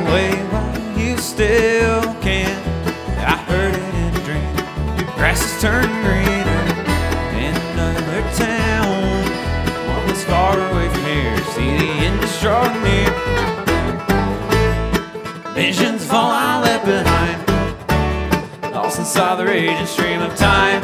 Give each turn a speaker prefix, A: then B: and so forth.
A: away while you still can. I heard it in a dream. Grass is turning greener in another town. One that's far away from here. See the end is drawing near. Visions of all I left behind, lost inside the raging stream of time.